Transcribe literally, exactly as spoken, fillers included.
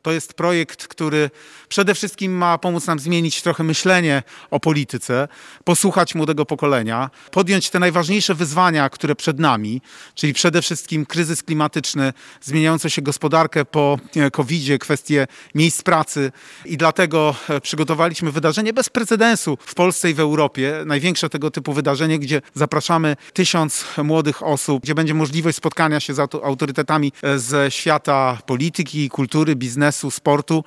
To jest projekt, który przede wszystkim ma pomóc nam zmienić trochę myślenie o polityce, posłuchać młodego pokolenia, podjąć te najważniejsze wyzwania, które przed nami, czyli przede wszystkim kryzys klimatyczny, zmieniającą się gospodarkę po kowidzie, kwestie miejsc pracy i dlatego przygotowaliśmy wydarzenie bez precedensu w Polsce i w Europie. Największe tego typu wydarzenie, gdzie zapraszamy tysiąc młodych osób, gdzie będzie możliwość spotkania się z autorytetami ze świata polityki, kultury, biznesu, sportu